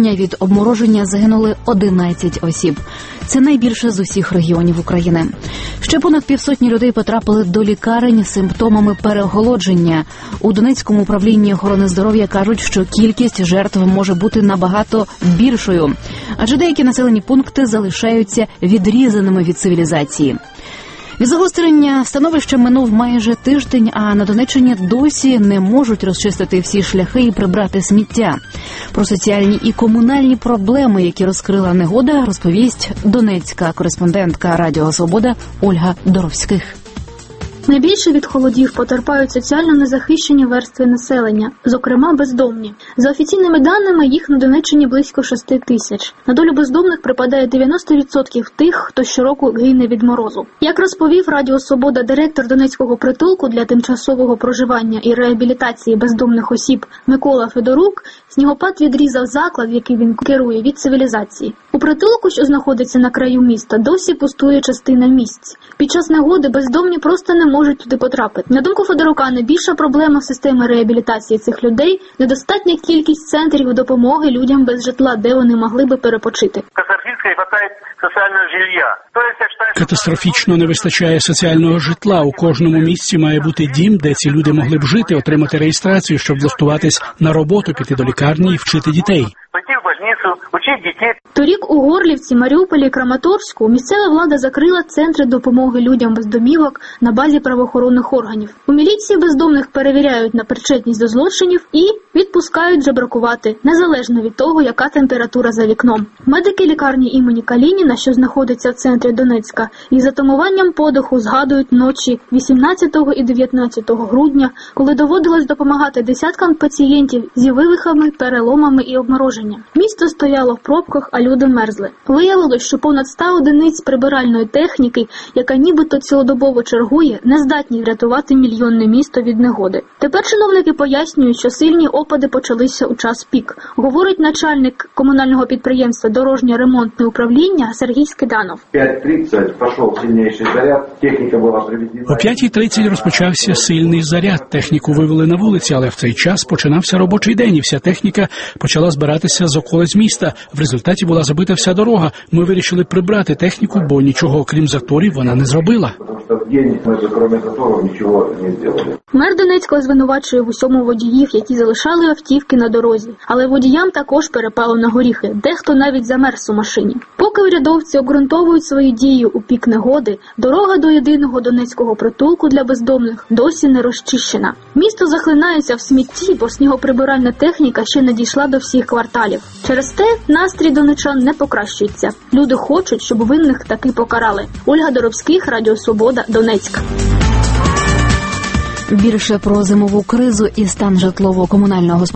тижня від обмороження загинули 11 осіб. Це найбільше з усіх регіонів України. Ще понад 500 людей потрапили до лікарень з симптомами переохолодження. У Донецькому управлінні охорони здоров'я кажуть, що кількість жертв може бути набагато більшою, адже деякі населені пункти залишаються відрізаними від цивілізації. Від загострення становища минув майже тиждень, а на Донеччині досі не можуть розчистити всі шляхи і прибрати сміття. Про соціальні і комунальні проблеми, які розкрила негода, розповість донецька кореспондентка Радіо Свобода Ольга Доровських. Найбільше від холодів потерпають соціально незахищені верстви населення, зокрема бездомні. За офіційними даними, їх на Донеччині близько 6 тисяч. На долю бездомних припадає 90% тих, хто щороку гине від морозу. Як розповів Радіо Свобода директор Донецького притулку для тимчасового проживання і реабілітації бездомних осіб Микола Федорук, снігопад відрізав заклад, який він керує, від цивілізації. У притулку, що знаходиться на краю міста, досі пустує частина місць. Під час негоди бездомні просто не можуть туди потрапити. На думку Федорука, найбільша проблема системи реабілітації цих людей – недостатня кількість центрів допомоги людям без житла, де вони могли би перепочити. Катастрофічно не вистачає соціального житла. У кожному місці має бути дім, де ці люди могли б жити, отримати реєстрацію, щоб влаштуватись на роботу, піти до лікарні і вчити дітей. Торік у Горлівці, Маріуполі і Краматорську місцева влада закрила центри допомоги людям без домівок на базі правоохоронних органів. У міліції бездомних перевіряють на причетність до злочинів і відпускають жебракувати, незалежно від того, яка температура за вікном. Медики лікарні імені Калініна, що знаходиться в центрі Донецька, із затамуванням подиху згадують ночі 18 і 19 грудня, коли доводилось допомагати десяткам пацієнтів зі вивихами, переломами і обмороженням. Місто стояло в пробках, а люди мерзли. Виявилось, що понад 100 одиниць прибиральної техніки, яка нібито цілодобово чергує, не здатні врятувати мільйонне місто від негоди. Тепер чиновники пояснюють, що сильні опади почалися у час пік, говорить начальник комунального підприємства «Дорожньо-ремонтне управління» Сергій Скиданов. О 5:30 пішов сильніший заряд, техніка була приведена. О 5:30 розпочався сильний заряд, техніку вивели на вулиці, але в цей час починався робочий день і вся техніка почала збиратися з околиць міста. В результаті була забита вся дорога. Ми вирішили прибрати техніку, бо нічого окрім заторів вона не зробила. Мер Донецького звинувачує в усьому водіїв, які залишали автівки на дорозі. Але водіям також перепало на горіхи. Дехто навіть замерз у машині. Поки урядовці обґрунтовують свої дії у пік негоди, дорога до єдиного донецького притулку для бездомних досі не розчищена. Місто захлинається в смітті, бо снігоприбиральна техніка ще не дійшла до всіх кварталів. Через те настрій донечан не покращується. Люди хочуть, щоб винних таки покарали. Ольга Доровських, Радіо Свобода, Донецьк. Більше про зимову кризу і стан житлово-комунального господарства